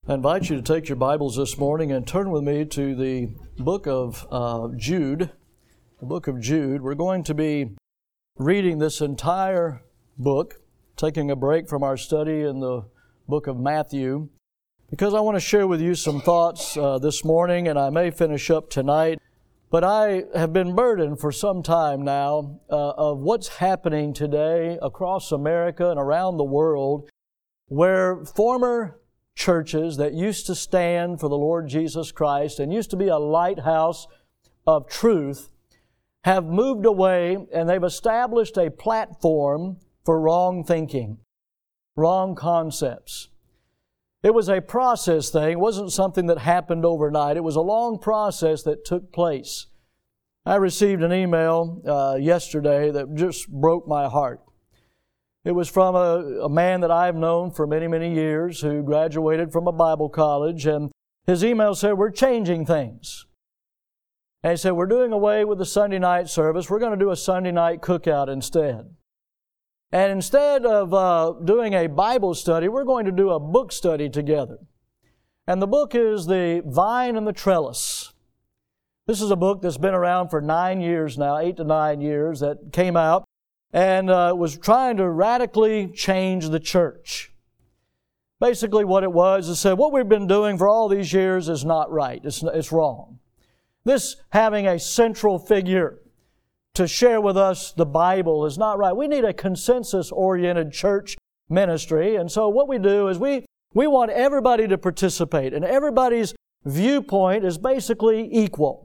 I invite you to take your Bibles this morning and turn with me to the book of Jude. The book of Jude. We're going to be reading this entire book, taking a break from our study in the book of Matthew, because I want to share with you some thoughts this morning, and I may finish up tonight. But I have been burdened for some time now of what's happening today across America and around the world, where former churches that used to stand for the Lord Jesus Christ and used to be a lighthouse of truth have moved away, and they've established a platform for wrong thinking, wrong concepts. It was a process thing. It wasn't something that happened overnight. It was a long process that took place. I received an email yesterday that just broke my heart. It was from a man that I've known for many, many years who graduated from a Bible college, and his email said, "We're changing things." And he said, "We're doing away with the Sunday night service. We're going to do a Sunday night cookout instead. And instead of doing a Bible study, we're going to do a book study together." And the book is The Vine and the Trellis. This is a book that's been around for 9 years now, 8 to 9 years, that came out and was trying to radically change the church. Basically what it was, it said, what we've been doing for all these years is not right. It's wrong. This having a central figure to share with us the Bible is not right. We need a consensus-oriented church ministry. And so what we do is we want everybody to participate, and everybody's viewpoint is basically equal.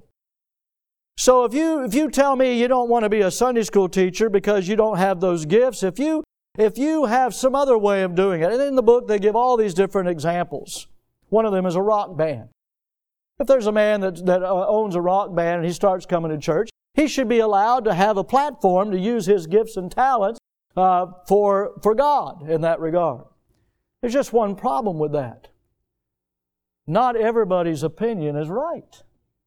So if you tell me you don't want to be a Sunday school teacher because you don't have those gifts, if you have some other way of doing it, and in the book they give all these different examples. One of them is a rock band. If there's a man that owns a rock band and he starts coming to church, he should be allowed to have a platform to use his gifts and talents for God in that regard. There's just one problem with that. Not everybody's opinion is right.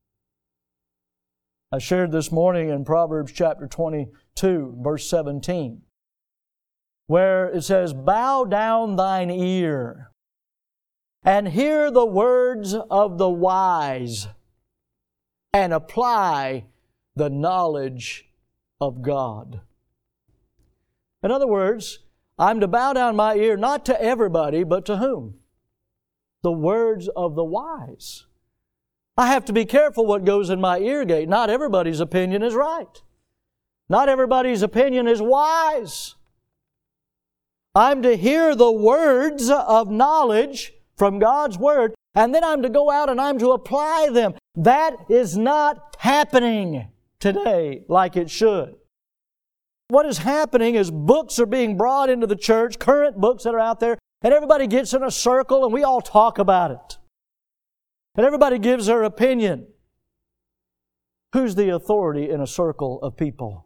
I shared this morning in Proverbs chapter 22, verse 17, where it says, "Bow down thine ear and hear the words of the wise, and apply the knowledge of God." In other words, I'm to bow down my ear not to everybody, but to whom? The words of the wise. I have to be careful what goes in my ear gate. Not everybody's opinion is right. Not everybody's opinion is wise. I'm to hear the words of knowledge from God's Word, and then I'm to go out and I'm to apply them. That is not happening today like it should. What is happening is books are being brought into the church, current books that are out there, and everybody gets in a circle and we all talk about it. And everybody gives their opinion. Who's the authority in a circle of people?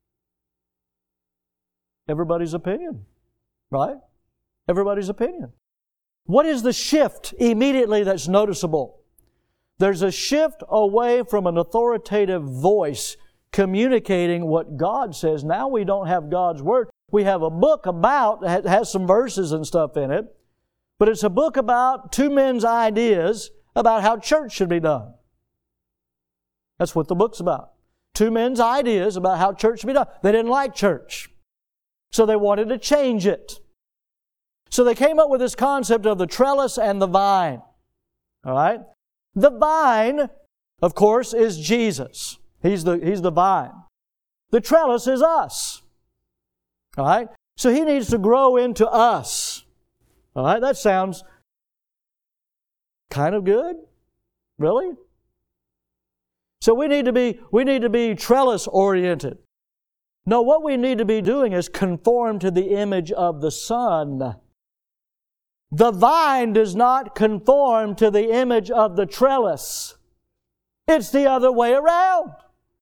Everybody's opinion, right? Everybody's opinion. What is the shift immediately that's noticeable? There's a shift away from an authoritative voice communicating what God says. Now we don't have God's Word. We have a book that has some verses and stuff in it, but it's a book about two men's ideas about how church should be done. That's what the book's about. Two men's ideas about how church should be done. They didn't like church, so they wanted to change it. So they came up with this concept of the trellis and the vine. All right? The vine, of course, is Jesus. He's the vine. The trellis is us. All right? So He needs to grow into us. All right? That sounds kind of good. Really? So we need to be trellis oriented. No, what we need to be doing is conform to the image of the Son. The vine does not conform to the image of the trellis. It's the other way around.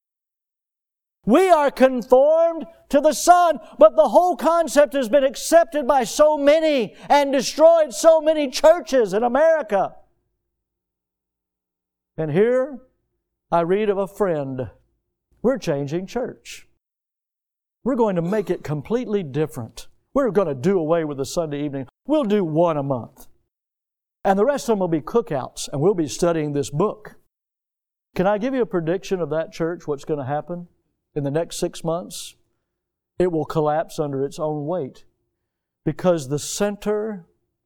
We are conformed to the Son, but the whole concept has been accepted by so many and destroyed so many churches in America. And here I read of a friend. We're changing church. We're going to make it completely different. We're going to do away with the Sunday evening. We'll do one a month. And the rest of them will be cookouts, and we'll be studying this book. Can I give you a prediction of that church, what's going to happen in the next 6 months? It will collapse under its own weight, because the center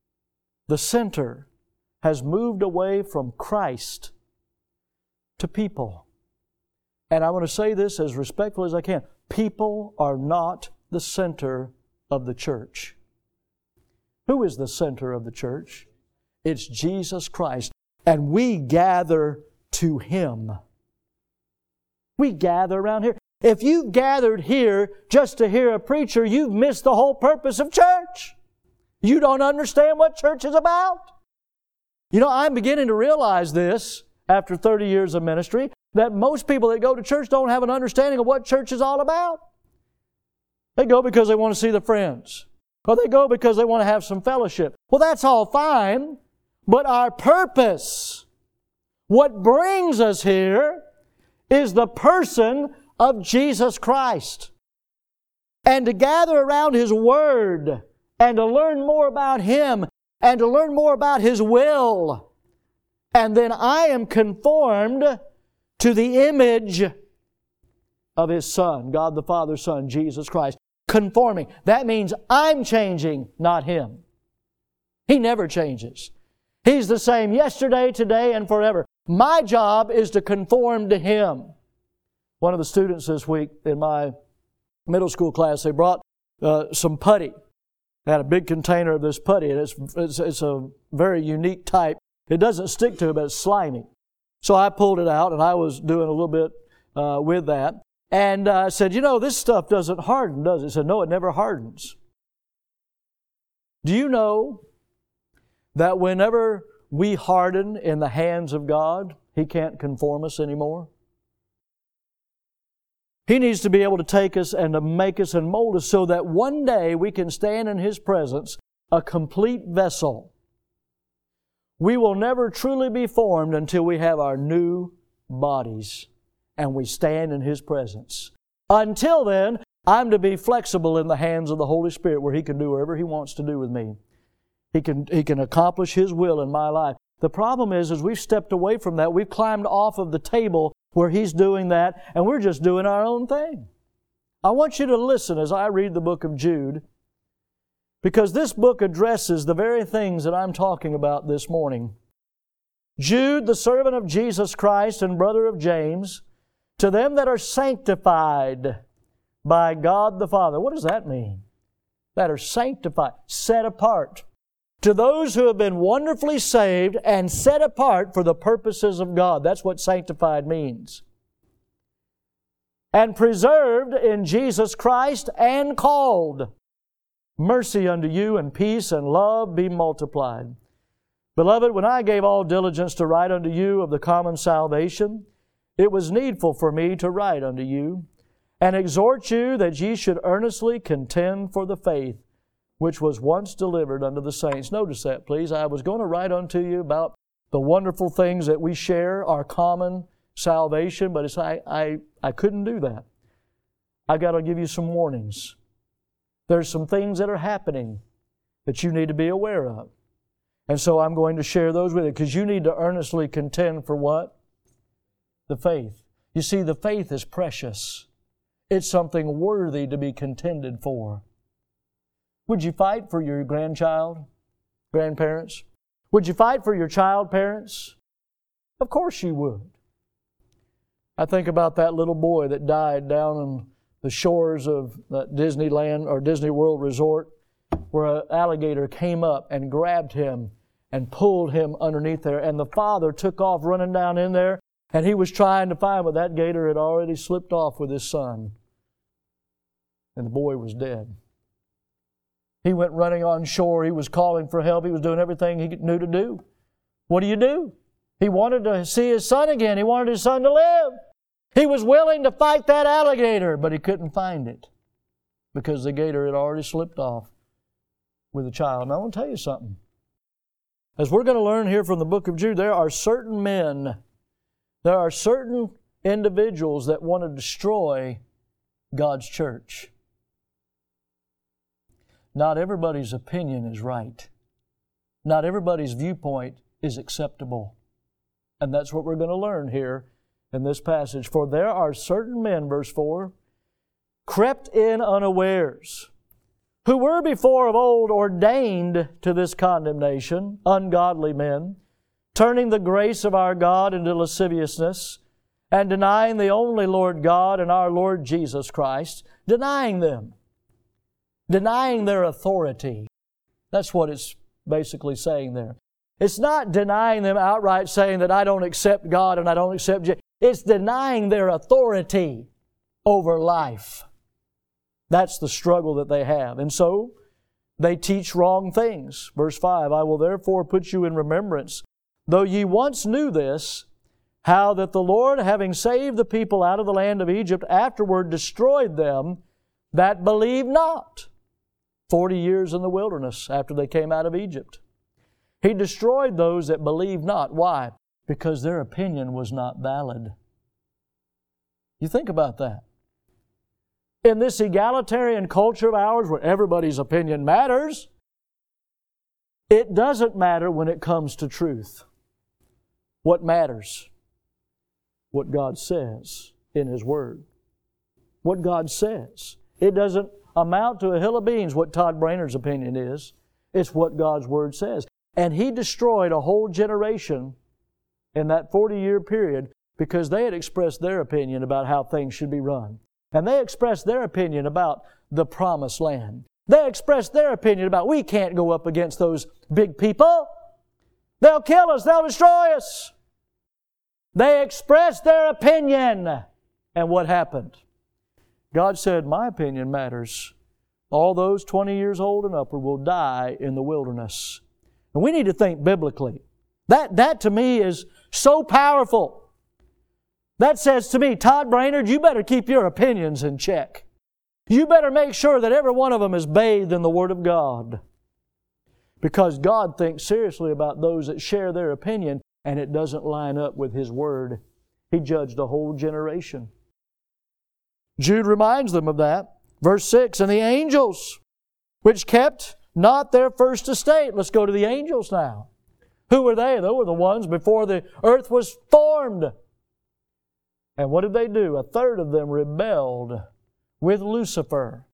has moved away from Christ to people. And I want to say this as respectfully as I can. People are not the center of the church. Who is the center of the church? It's Jesus Christ. And we gather to Him. We gather around here. If you've gathered here just to hear a preacher, you've missed the whole purpose of church. You don't understand what church is about. You know, I'm beginning to realize this after 30 years of ministry, that most people that go to church don't have an understanding of what church is all about. They go because they want to see their friends. Or they go because they want to have some fellowship. Well, that's all fine. But our purpose, what brings us here, is the person of Jesus Christ. And to gather around His Word, and to learn more about Him, and to learn more about His will. And then I am conformed to the image of His Son, God the Father's Son, Jesus Christ. Conforming. That means I'm changing, not Him. He never changes. He's the same yesterday, today, and forever. My job is to conform to Him. One of the students this week in my middle school class, they brought some putty. They had a big container of this putty, and it's a very unique type. It doesn't stick to it, but it's slimy. So I pulled it out, and I was doing a little bit with that. And I said, you know, this stuff doesn't harden, does it? He said, no, it never hardens. Do you know that whenever we harden in the hands of God, He can't conform us anymore? He needs to be able to take us and to make us and mold us so that one day we can stand in His presence a complete vessel. We will never truly be formed until we have our new bodies and we stand in His presence. Until then, I'm to be flexible in the hands of the Holy Spirit where He can do whatever He wants to do with me. He can accomplish His will in my life. The problem is we've stepped away from that. We've climbed off of the table where He's doing that, and we're just doing our own thing. I want you to listen as I read the book of Jude, because this book addresses the very things that I'm talking about this morning. Jude, the servant of Jesus Christ and brother of James, to them that are sanctified by God the Father. What does that mean? That are sanctified, set apart. To those who have been wonderfully saved and set apart for the purposes of God. That's what sanctified means. And preserved in Jesus Christ and called. Mercy unto you and peace and love be multiplied. Beloved, when I gave all diligence to write unto you of the common salvation, it was needful for me to write unto you, and exhort you that ye should earnestly contend for the faith which was once delivered unto the saints. Notice that, please. I was going to write unto you about the wonderful things that we share, our common salvation, but I couldn't do that. I've got to give you some warnings. There's some things that are happening that you need to be aware of. And so I'm going to share those with you, because you need to earnestly contend for what? The faith. You see, the faith is precious. It's something worthy to be contended for. Would you fight for your grandchild, grandparents? Would you fight for your child parents? Of course you would. I think about that little boy that died down on the shores of that Disneyland or Disney World Resort, where an alligator came up and grabbed him and pulled him underneath there. And the father took off running down in there, and he was trying to find, but that gator had already slipped off with his son. And the boy was dead. He went running on shore. He was calling for help. He was doing everything he knew to do. What do? He wanted to see his son again. He wanted his son to live. He was willing to fight that alligator, but he couldn't find it because the gator had already slipped off with the child. And I want to tell you something. As we're going to learn here from the book of Jude, there are certain men, there are certain individuals that want to destroy God's church. Not everybody's opinion is right. not everybody's viewpoint is acceptable. And that's what we're going to learn here in this passage. For there are certain men, verse 4, crept in unawares, who were before of old ordained to this condemnation, ungodly men, turning the grace of our God into lasciviousness, and denying the only Lord God and our Lord Jesus Christ, denying them, denying their authority. That's what it's basically saying there. It's not denying them outright, saying that I don't accept God and I don't accept Jesus. It's denying their authority over life. That's the struggle that they have. And so, they teach wrong things. Verse 5, I will therefore put you in remembrance, though ye once knew this, how that the Lord, having saved the people out of the land of Egypt, afterward destroyed them that believed not. 40 years in the wilderness after they came out of Egypt. He destroyed those that believed not. Why? Because their opinion was not valid. You think about that. In this egalitarian culture of ours where everybody's opinion matters, it doesn't matter when it comes to truth. What matters? What God says in His Word. What God says. It doesn't amount to a hill of beans what Todd Brainer's opinion is. It's what God's Word says. And He destroyed a whole generation in that 40-year period because they had expressed their opinion about how things should be run. And they expressed their opinion about the promised land. They expressed their opinion about we can't go up against those big people. They'll kill us. They'll destroy us. They expressed their opinion. And what happened? God said, my opinion matters. All those 20 years old and upward will die in the wilderness. And we need to think biblically. That to me is so powerful. That says to me, Todd Brainerd, you better keep your opinions in check. You better make sure that every one of them is bathed in the Word of God. Because God thinks seriously about those that share their opinion and it doesn't line up with His Word. He judged a whole generation. Jude reminds them of that. Verse 6, and the angels which kept not their first estate. Let's go to the angels now. Who were they? They were the ones before the earth was formed. And what did they do? A third of them rebelled with Lucifer.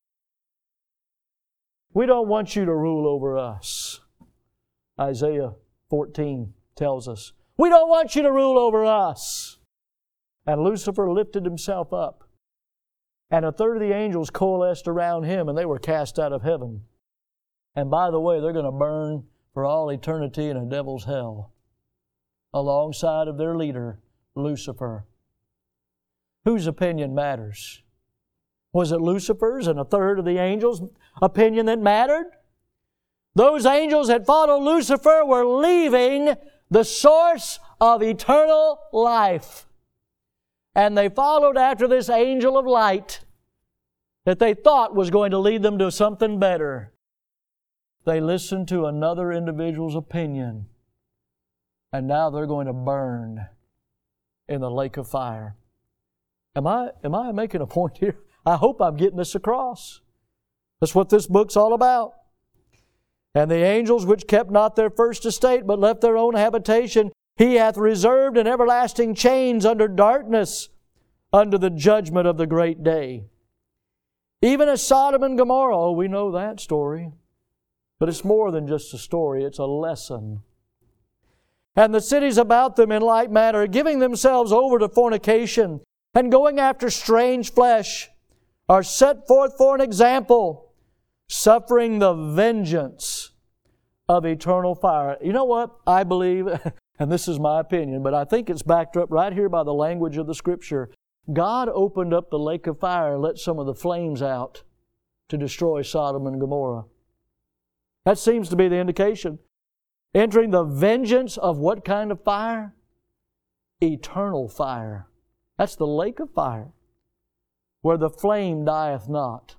We don't want you to rule over us. Isaiah 14 tells us. We don't want you to rule over us. And Lucifer lifted himself up. And a third of the angels coalesced around him and they were cast out of heaven. And by the way, they're going to burn for all eternity in a devil's hell alongside of their leader, Lucifer. Whose opinion matters? Was it Lucifer's and a third of the angels' opinion that mattered? Those angels that followed Lucifer were leaving the source of eternal life. And they followed after this angel of light that they thought was going to lead them to something better. They listened to another individual's opinion. And now they're going to burn in the lake of fire. Am I making a point here? I hope I'm getting this across. That's what this book's all about. And the angels which kept not their first estate, but left their own habitation, He hath reserved in everlasting chains under darkness, under the judgment of the great day. Even as Sodom and Gomorrah, oh, we know that story. But it's more than just a story, it's a lesson. And the cities about them in like manner, giving themselves over to fornication, and going after strange flesh, are set forth for an example, suffering the vengeance of eternal fire. You know what? I believe, and this is my opinion, but I think it's backed up right here by the language of the Scripture. God opened up the lake of fire and let some of the flames out to destroy Sodom and Gomorrah. That seems to be the indication. Entering the vengeance of what kind of fire? Eternal fire. That's the lake of fire, where the flame dieth not.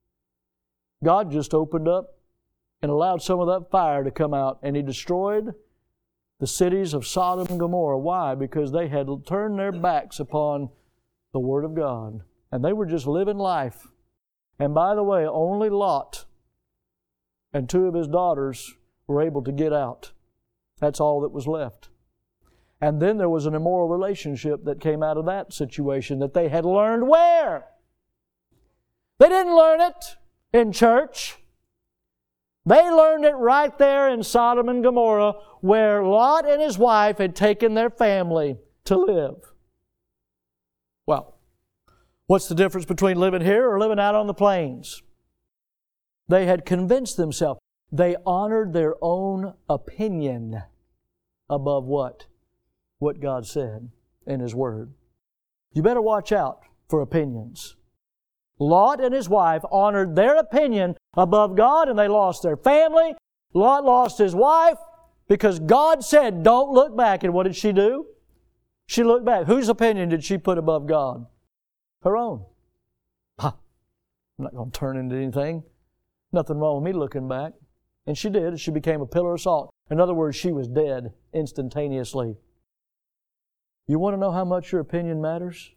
God just opened up and allowed some of that fire to come out, and He destroyed the cities of Sodom and Gomorrah. Why? Because they had turned their backs upon the Word of God, and they were just living life. And by the way, only Lot and two of his daughters were able to get out. That's all that was left. And then there was an immoral relationship that came out of that situation that they had learned where? They didn't learn it in church. They learned it right there in Sodom and Gomorrah, where Lot and his wife had taken their family to live. Well, what's the difference between living here or living out on the plains? They had convinced themselves. They honored their own opinion above what? What God said in His Word. You better watch out for opinions. Lot and his wife honored their opinion above God, and they lost their family. Lot lost his wife because God said, don't look back. And what did she do? She looked back. Whose opinion did she put above God? Her own. I'm not going to turn into anything. Nothing wrong with me looking back. And she did. She became a pillar of salt. In other words, she was dead instantaneously. You want to know how much your opinion matters?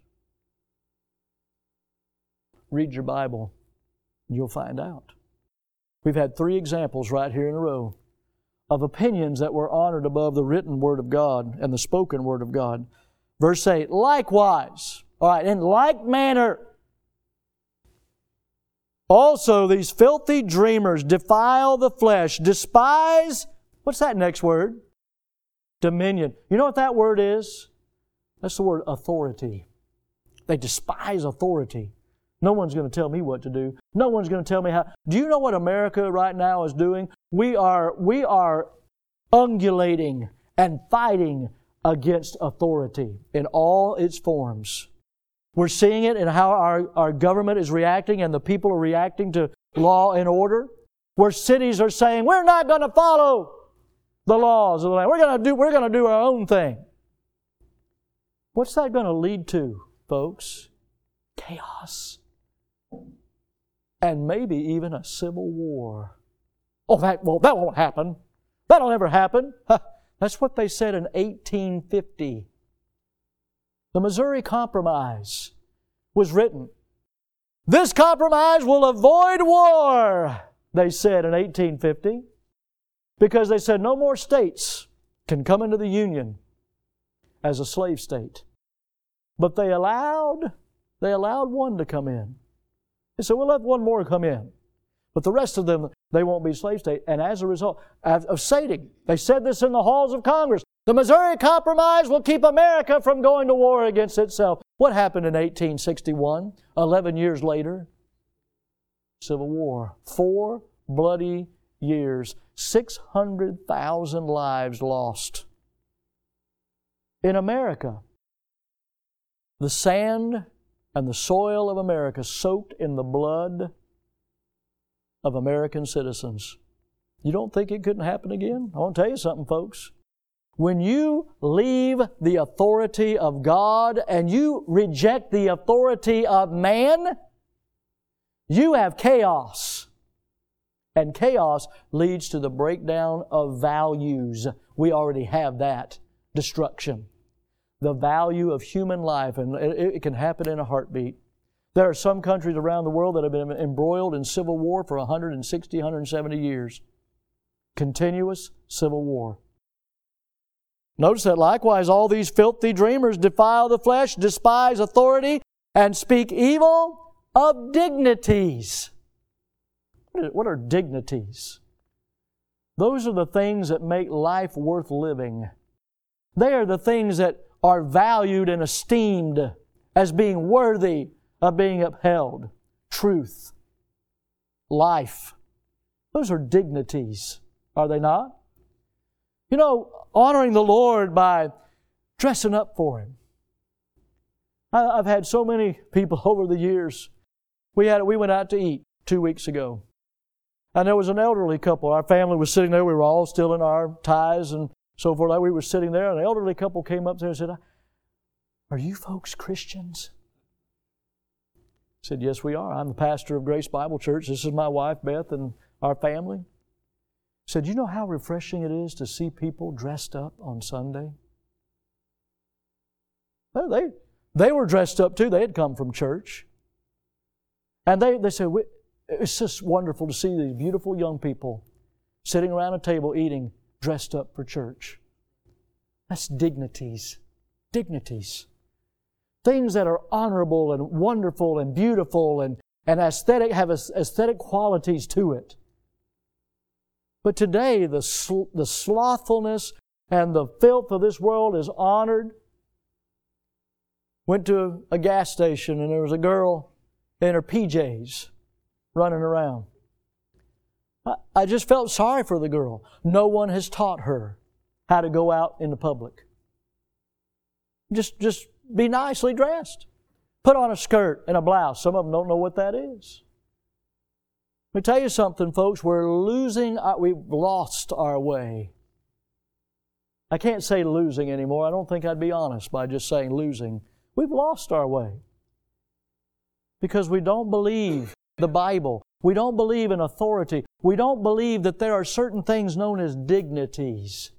Read your Bible, and you'll find out. We've had 3 examples right here in a row of opinions that were honored above the written Word of God and the spoken Word of God. Verse 8, likewise, all right, in like manner, also these filthy dreamers defile the flesh, despise, what's that next word? Dominion. You know what that word is? That's the word authority. They despise authority. No one's going to tell me what to do. No one's going to tell me how. Do you know what America right now is doing? We are ungulating and fighting against authority in all its forms. We're seeing it in how our government is reacting and the people are reacting to law and order. Where cities are saying, we're not going to follow the laws of the land. We're going to do our own thing. What's that going to lead to, folks? Chaos. And maybe even a civil war. Oh, that won't happen. That'll never happen. That's what they said in 1850. The Missouri Compromise was written. This compromise will avoid war, they said in 1850, because they said no more states can come into the Union as a slave state. But they allowed one to come in. They said, we'll let one more come in. But the rest of them, they won't be slave state. And as a result of stating, they said this in the halls of Congress, the Missouri Compromise will keep America from going to war against itself. What happened in 1861, 11 years later? Civil War. 4 bloody years. 600,000 lives lost. In America, the sand and the soil of America soaked in the blood of American citizens. You don't think it couldn't happen again? I want to tell you something, folks. When you leave the authority of God and you reject the authority of man, you have chaos. And chaos leads to the breakdown of values. We already have that. Destruction. The value of human life, and it can happen in a heartbeat. There are some countries around the world that have been embroiled in civil war for 160, 170 years. Continuous civil war. Notice that likewise all these filthy dreamers defile the flesh, despise authority, and speak evil of dignities. What are dignities? Those are the things that make life worth living. They are the things that are valued and esteemed as being worthy of being upheld. Truth. Life. Those are dignities, are they not? You know, honoring the Lord by dressing up for Him. I've had so many people over the years. We went out to eat 2 weeks ago. And there was an elderly couple. Our family was sitting there. We were all still in our ties and so forth. We were sitting there, and an elderly couple came up there and said, "Are you folks Christians?" I said, "Yes, we are. I'm the pastor of Grace Bible Church. This is my wife, Beth, and our family." He said, "You know how refreshing it is to see people dressed up on Sunday?" Well, they were dressed up too. They had come from church. And they said, "It's just wonderful to see these beautiful young people sitting around a table eating, dressed up for church. That's dignities. Dignities. Things that are honorable and wonderful and beautiful and aesthetic, have aesthetic qualities to it. But today, the slothfulness and the filth of this world is honored. Went to a gas station and there was a girl in her PJs running around. I just felt sorry for the girl. No one has taught her how to go out in the public. Just be nicely dressed. Put on a skirt and a blouse. Some of them don't know what that is. Let me tell you something, folks. We've lost our way. I can't say losing anymore. I don't think I'd be honest by just saying losing. We've lost our way. Because we don't believe the Bible. We don't believe in authority. We don't believe that there are certain things known as dignities.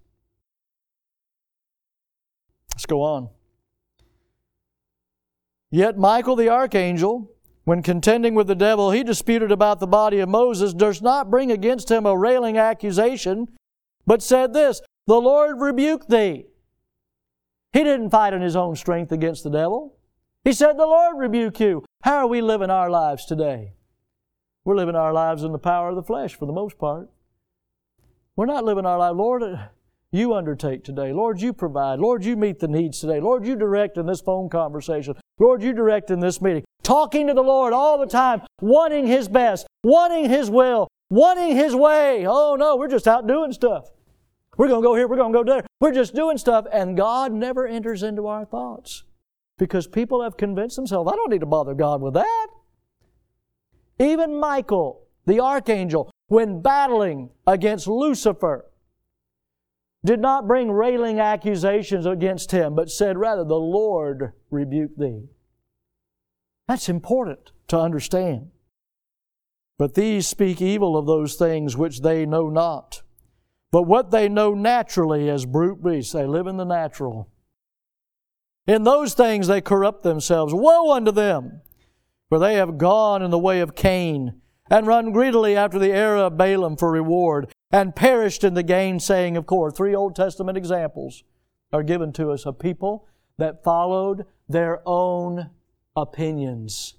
Let's go on. Yet Michael the archangel, when contending with the devil, he disputed about the body of Moses, durst not bring against him a railing accusation, but said this, "The Lord rebuke thee." He didn't fight in his own strength against the devil. He said, "The Lord rebuke you." How are we living our lives today? We're living our lives in the power of the flesh for the most part. We're not living our life, "Lord, you undertake today. Lord, you provide. Lord, you meet the needs today. Lord, you direct in this phone conversation. Lord, you direct in this meeting." Talking to the Lord all the time, wanting His best, wanting His will, wanting His way. Oh no, we're just out doing stuff. We're going to go here, we're going to go there. We're just doing stuff, and God never enters into our thoughts. Because people have convinced themselves, I don't need to bother God with that. Even Michael, the archangel, when battling against Lucifer, did not bring railing accusations against him, but said rather, "The Lord rebuke thee." That's important to understand. But these speak evil of those things which they know not. But what they know naturally as brute beasts, they live in the natural. In those things they corrupt themselves. Woe unto them! For they have gone in the way of Cain, and run greedily after the error of Balaam for reward, and perished in the gainsaying of Korah. 3 Old Testament examples are given to us of people that followed their own opinions.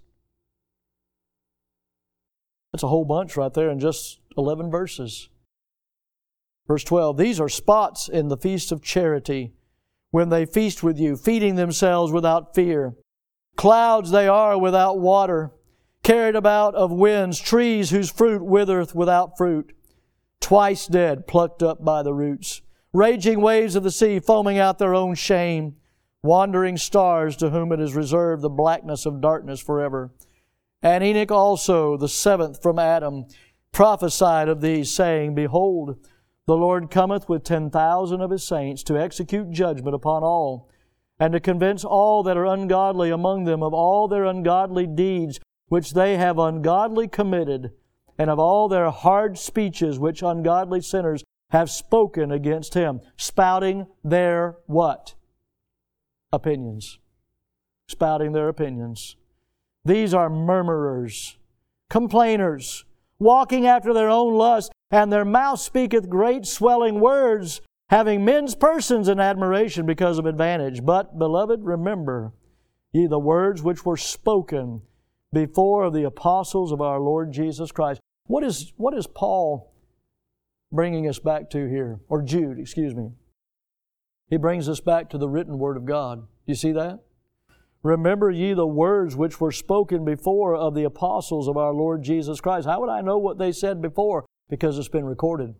That's a whole bunch right there in just 11 verses. Verse 12, "These are spots in the feast of charity, when they feast with you, feeding themselves without fear. Clouds they are without water, carried about of winds, trees whose fruit withereth without fruit, twice dead, plucked up by the roots, raging waves of the sea, foaming out their own shame, wandering stars to whom it is reserved the blackness of darkness forever. And Enoch also, the 7th from Adam, prophesied of these, saying, Behold, the Lord cometh with 10,000 of His saints to execute judgment upon all, and to convince all that are ungodly among them of all their ungodly deeds which they have ungodly committed, and of all their hard speeches which ungodly sinners have spoken against Him, spouting their what? Opinions. Spouting their opinions. These are murmurers, complainers, walking after their own lust, and their mouth speaketh great swelling words, having men's persons in admiration because of advantage. But, beloved, remember ye the words which were spoken before of the apostles of our Lord Jesus Christ. What is Paul bringing us back to here? Or Jude, excuse me. He brings us back to the written Word of God. You see that? Remember ye the words which were spoken before of the apostles of our Lord Jesus Christ. How would I know what they said before? Because it's been recorded.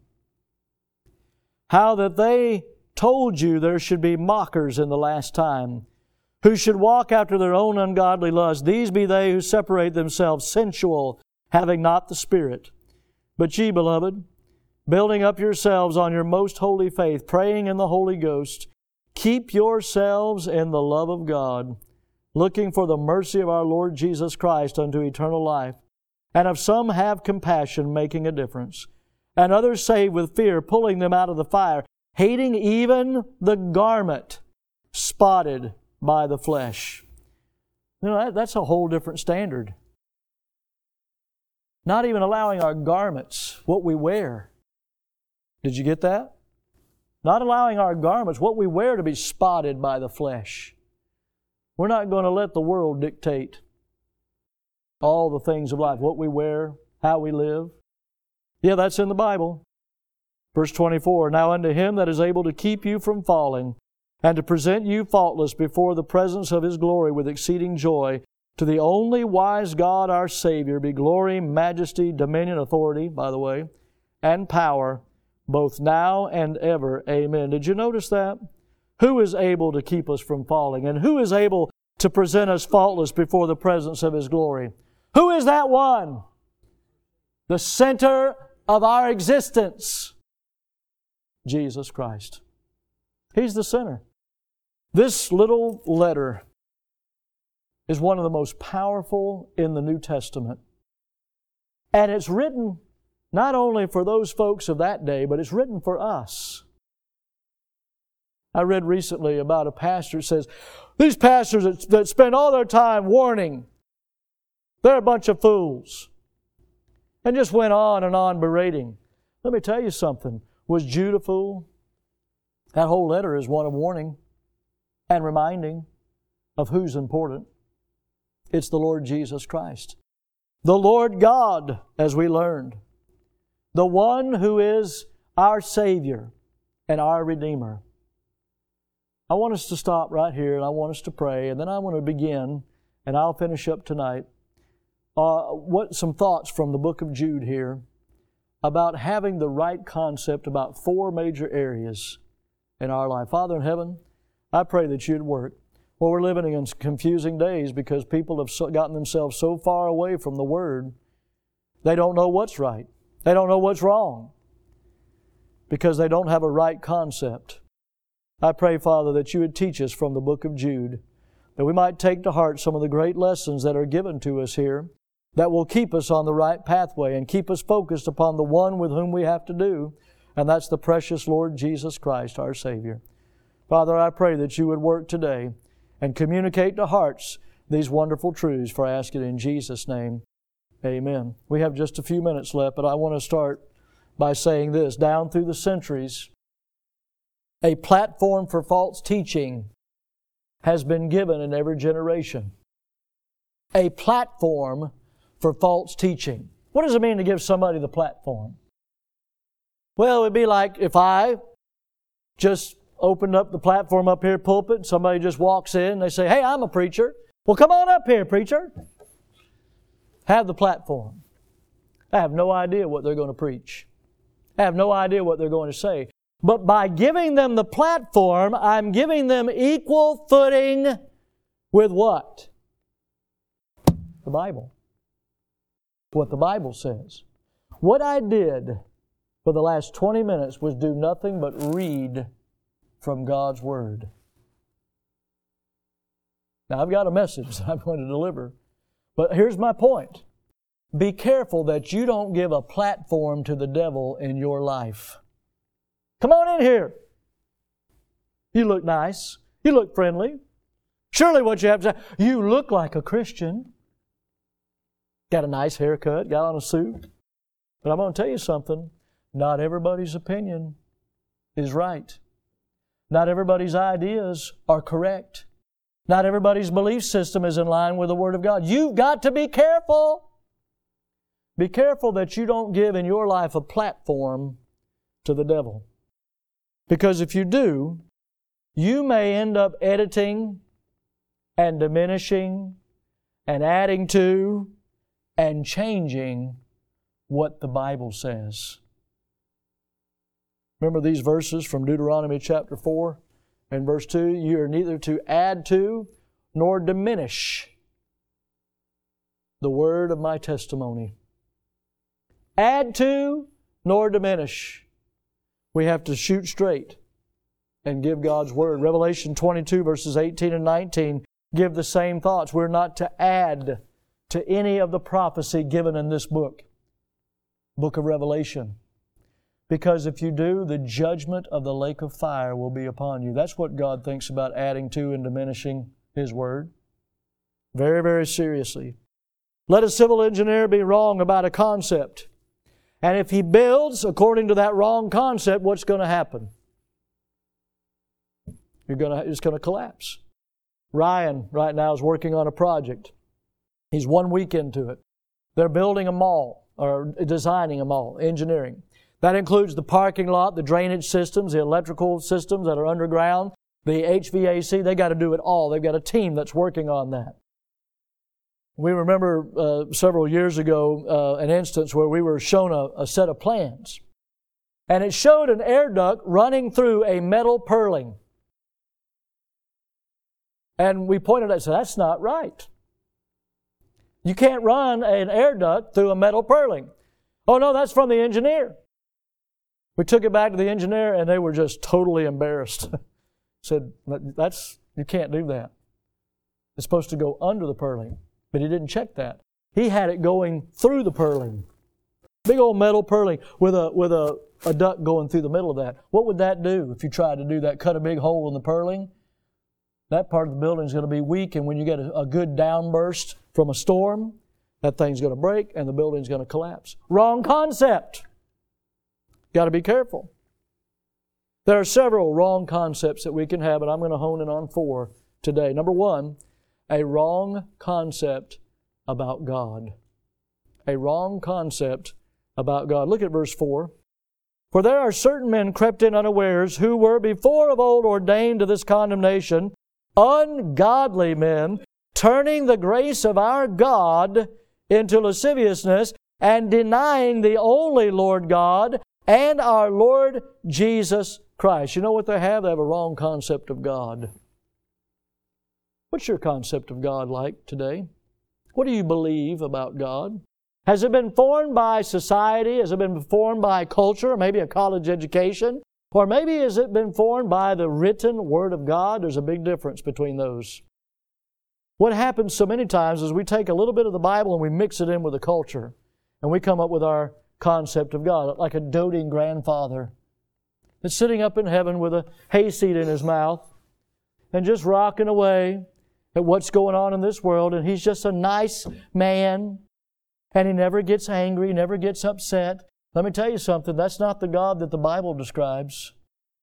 How that they told you there should be mockers in the last time, who should walk after their own ungodly lust. These be they who separate themselves sensual, having not the Spirit. But ye, beloved, building up yourselves on your most holy faith, praying in the Holy Ghost, keep yourselves in the love of God, looking for the mercy of our Lord Jesus Christ unto eternal life. And of some have compassion, making a difference, and others save with fear, pulling them out of the fire, hating even the garment spotted by the flesh. You know, that's a whole different standard. Not even allowing our garments, what we wear, Did you get that? Not allowing our garments, what we wear, to be spotted by the flesh. We're not going to let the world dictate all the things of life, what we wear, how we live. Yeah, that's in the Bible. Verse 24, Now unto Him that is able to keep you from falling, and to present you faultless before the presence of His glory with exceeding joy, to the only wise God our Savior be glory, majesty, dominion, authority, by the way, and power, both now and ever. Amen. Did you notice that? Who is able to keep us from falling? And who is able to present us faultless before the presence of His glory? Who is that one? The center of our existence. Jesus Christ. He's the center. This little letter is one of the most powerful in the New Testament. And it's written not only for those folks of that day, but it's written for us. I read recently about a pastor who says, these pastors that spend all their time warning, they're a bunch of fools. And just went on and on berating. Let me tell you something. Was Jude a fool? That whole letter is one of warning and reminding of who's important. It's the Lord Jesus Christ. The Lord God, as we learned. The one who is our Savior and our Redeemer. I want us to stop right here and I want us to pray, and then I want to begin, and I'll finish up tonight. Some thoughts from the book of Jude here about having the right concept about 4 major areas in our life. Father in heaven, I pray that You'd work. Well, we're living in confusing days because people have gotten themselves so far away from the Word, they don't know what's right. They don't know what's wrong because they don't have a right concept. I pray, Father, that You would teach us from the book of Jude, that we might take to heart some of the great lessons that are given to us here that will keep us on the right pathway and keep us focused upon the one with whom we have to do, and that's the precious Lord Jesus Christ, our Savior. Father, I pray that You would work today and communicate to hearts these wonderful truths, for I ask it in Jesus' name. Amen. We have just a few minutes left, but I want to start by saying this. Down through the centuries, a platform for false teaching has been given in every generation. A platform for false teaching. What does it mean to give somebody the platform? Well, it would be like if I just opened up the platform up here, pulpit, and somebody just walks in and they say, hey, I'm a preacher. Well, come on up here, preacher. Have the platform. I have no idea what they're going to preach. I have no idea what they're going to say. But by giving them the platform, I'm giving them equal footing with what? The Bible. What the Bible says. What I did for the last 20 minutes was do nothing but read from God's Word. Now, I've got a message that I'm going to deliver. But here's my point. Be careful that you don't give a platform to the devil in your life. Come on in here. You look nice. You look friendly. Surely what you have to say, you look like a Christian. Got a nice haircut, got on a suit. But I'm going to tell you something. Not everybody's opinion is right. Not everybody's ideas are correct. Not everybody's belief system is in line with the Word of God. You've got to be careful. Be careful that you don't give in your life a platform to the devil. Because if you do, you may end up editing and diminishing and adding to and changing what the Bible says. Remember these verses from Deuteronomy chapter 4 and verse 2? You are neither to add to nor diminish the word of my testimony. Add to nor diminish. We have to shoot straight and give God's Word. Revelation 22 verses 18 and 19 give the same thoughts. We're not to add to any of the prophecy given in this book of Revelation. Because if you do, the judgment of the lake of fire will be upon you. That's what God thinks about adding to and diminishing His Word. Very, very seriously. Let a civil engineer be wrong about a concept, And if he builds according to that wrong concept, what's going to happen? It's going to collapse. Ryan right now is working on a project. He's 1 week into it. They're building a mall, or designing a mall, engineering. That includes the parking lot, the drainage systems, the electrical systems that are underground, the HVAC. They got to do it all. They've got a team that's working on that. We remember several years ago an instance where we were shown a set of plans. And it showed an air duct running through a metal purling. And we pointed out and said, that's not right. You can't run an air duct through a metal purling. Oh no, that's from the engineer. We took it back to the engineer and they were just totally embarrassed. Said, you can't do that. It's supposed to go under the purling. But he didn't check that. He had it going through the purling. Big old metal purling with a duct going through the middle of that. What would that do if you tried to do that? Cut a big hole in the purling? That part of the building is going to be weak, and when you get a good downburst from a storm, that thing's going to break and the building's going to collapse. Wrong concept. Got to be careful. There are several wrong concepts that we can have, and I'm going to hone in on 4 today. Number 1, a wrong concept about God. A wrong concept about God. Look at verse 4. For there are certain men crept in unawares who were before of old ordained to this condemnation, ungodly men, turning the grace of our God into lasciviousness and denying the only Lord God and our Lord Jesus Christ. You know what they have? They have a wrong concept of God. What's your concept of God like today? What do you believe about God? Has it been formed by society? Has it been formed by culture? Maybe a college education? Or maybe has it been formed by the written Word of God? There's a big difference between those. What happens so many times is we take a little bit of the Bible and we mix it in with the culture. And we come up with our concept of God, like a doting grandfather that's sitting up in heaven with a hayseed in his mouth and just rocking away at what's going on in this world. And he's just a nice man. And he never gets angry, never gets upset. Let me tell you something, that's not the God that the Bible describes.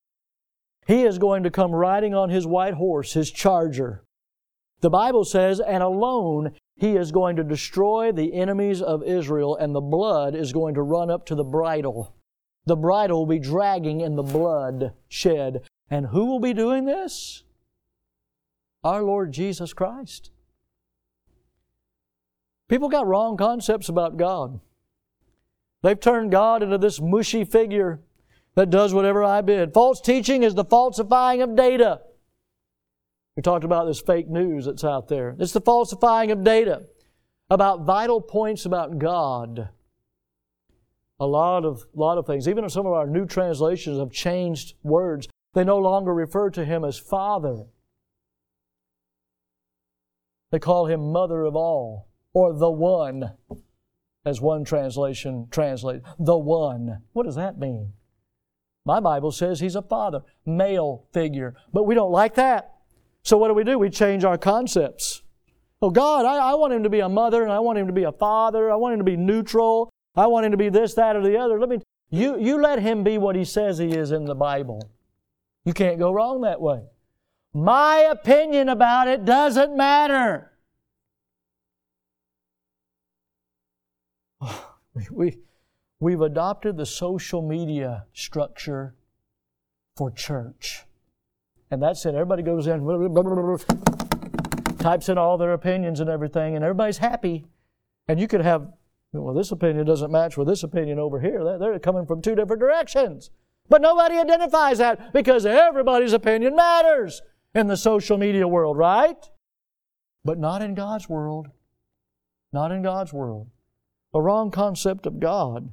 He is going to come riding on His white horse, His charger. The Bible says, and alone He is going to destroy the enemies of Israel, and the blood is going to run up to the bridle. The bridle will be dragging in the blood shed. And who will be doing this? Our Lord Jesus Christ. People got wrong concepts about God. They've turned God into this mushy figure that does whatever I bid. False teaching is the falsifying of data. We talked about this fake news that's out there. It's the falsifying of data about vital points about God. A lot of things. Even some of our new translations have changed words. They no longer refer to Him as Father. They call Him Mother of all, or the One, as one translation translates. The One. What does that mean? My Bible says He's a father, male figure. But we don't like that. So what do? We change our concepts. Oh, God, I want Him to be a mother, and I want Him to be a father. I want Him to be neutral. I want Him to be this, that, or the other. You let Him be what He says He is in the Bible. You can't go wrong that way. My opinion about it doesn't matter. We've adopted the social media structure for church. And that's it. Everybody goes in, types in all their opinions and everything, and everybody's happy. And you could have, well, this opinion doesn't match with this opinion over here. They're coming from two different directions. But nobody identifies that because everybody's opinion matters in the social media world, right? But not in God's world. Not in God's world. A wrong concept of God.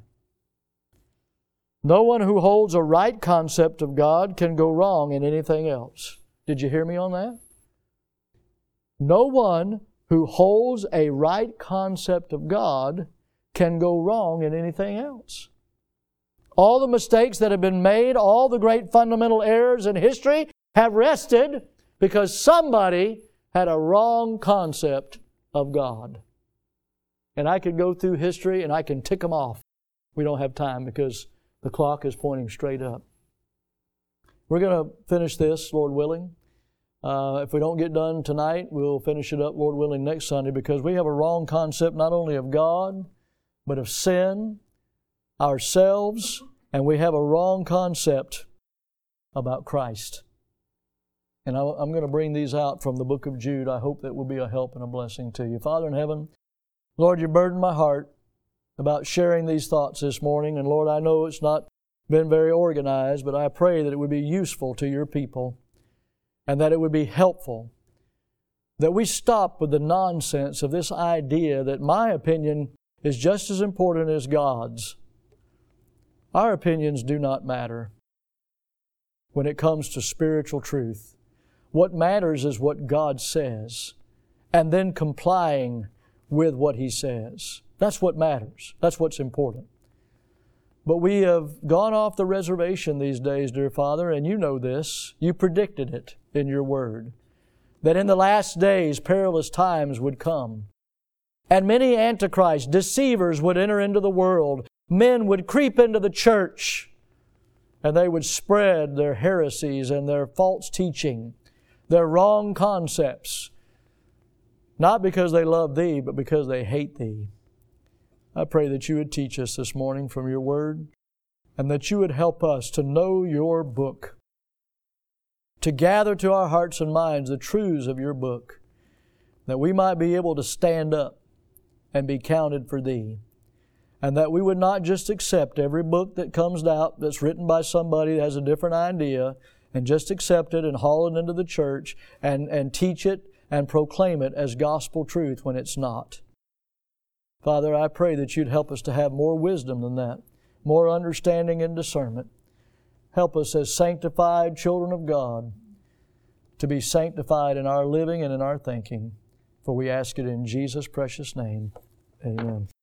No one who holds a right concept of God can go wrong in anything else. Did you hear me on that? No one who holds a right concept of God can go wrong in anything else. All the mistakes that have been made, all the great fundamental errors in history have rested because somebody had a wrong concept of God. And I could go through history and I can tick them off We don't have time because the clock is pointing straight up. We're going to finish this, Lord willing. If we don't get done tonight, we'll finish it up, Lord willing, next Sunday, because we have a wrong concept not only of God, but of sin, ourselves, and we have a wrong concept about Christ. And I'm going to bring these out from the book of Jude. I hope that will be a help and a blessing to you. Father in heaven, Lord, you burdened my heart about sharing these thoughts this morning. And Lord, I know it's not been very organized, but I pray that it would be useful to your people and that it would be helpful. That we stop with the nonsense of this idea that my opinion is just as important as God's. Our opinions do not matter when it comes to spiritual truth. What matters is what God says, and then complying with what He says. That's what matters. That's what's important. But we have gone off the reservation these days, dear Father, and you know this. You predicted it in your Word, that in the last days perilous times would come. And many antichrists, deceivers would enter into the world. Men would creep into the church, and they would spread their heresies and their false teaching, their wrong concepts, not because they love Thee, but because they hate Thee. I pray that you would teach us this morning from your Word, and that you would help us to know your book, to gather to our hearts and minds the truths of your book, that we might be able to stand up and be counted for Thee, and that we would not just accept every book that comes out that's written by somebody that has a different idea and just accept it and haul it into the church and teach it and proclaim it as gospel truth when it's not. Father, I pray that you'd help us to have more wisdom than that, more understanding and discernment. Help us as sanctified children of God to be sanctified in our living and in our thinking. For we ask it in Jesus' precious name. Amen.